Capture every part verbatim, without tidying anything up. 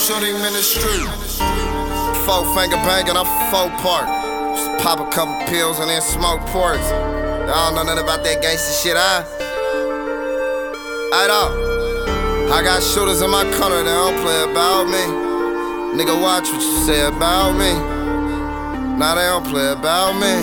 shoot him in the street. Four finger banging, I'm four part. Just pop a couple pills and then smoke ports. I don't know nothing about that gangsta shit, I. I don't. I got shooters in my corner, they don't play about me. Nigga, watch what you say about me. Nah, they don't play about me.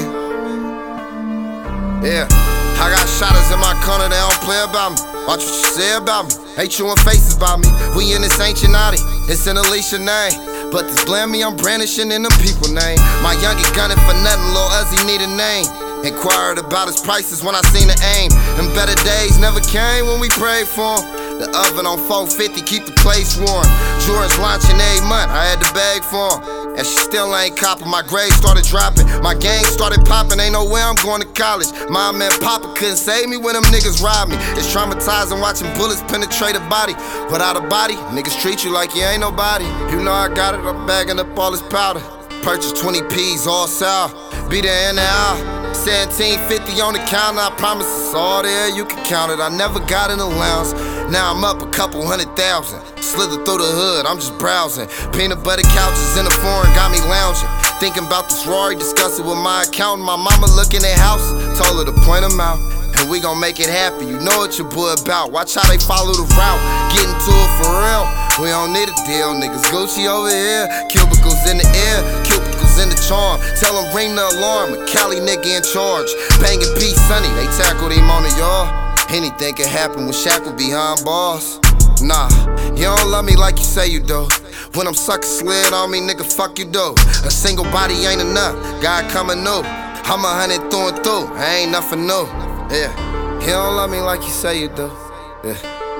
Yeah. I got shotters in my corner, they don't play about me. Watch what you say about me. Ain't chewing faces about me. We in this ancient naughty, it's in Alicia name. But this blammy I'm brandishing in the people name. My youngin' gunning for nothing, Lil Uzi need a name. Inquired about his prices when I seen the aim. And better days never came when we prayed for him. The oven on four fifty, keep the place warm. Jordan's launching every month, I had to beg for him. And she still ain't copping, my grades started dropping. My gang started popping, ain't no way I'm going to college. Mom and Papa couldn't save me when them niggas robbed me. It's traumatizing watching bullets penetrate a body. Without a body, niggas treat you like you ain't nobody. You know I got it, I'm bagging up all this powder. Purchased twenty P's all south, be there in the hour. seventeen fifty on the counter, I promise it's all there, you can count it. I never got in the lounge, now I'm up a couple hundred thousand. Slither through the hood, I'm just browsing. Peanut butter couches in the foreign got me lounging. Thinking about this Rory, discussing with my accountant. My mama looking at house, told her to point them out. And we gon' make it happen, you know what your boy about. Watch how they follow the route, getting to it for real. We don't need a deal, niggas Gucci over here. Cubicles in the air, cubicles in the charm. Tell them ring the alarm, a Cali nigga in charge. Banging P Sunny, they tackled him on the yard. Anything can happen when Shaq was behind bars. Nah, you don't love me like you say you do. When I'm sucking slid on me, nigga, fuck you do. A single body ain't enough, God coming new. I'm a hundred through and through, I ain't nothing new. Yeah, you don't love me like you say you do. Yeah.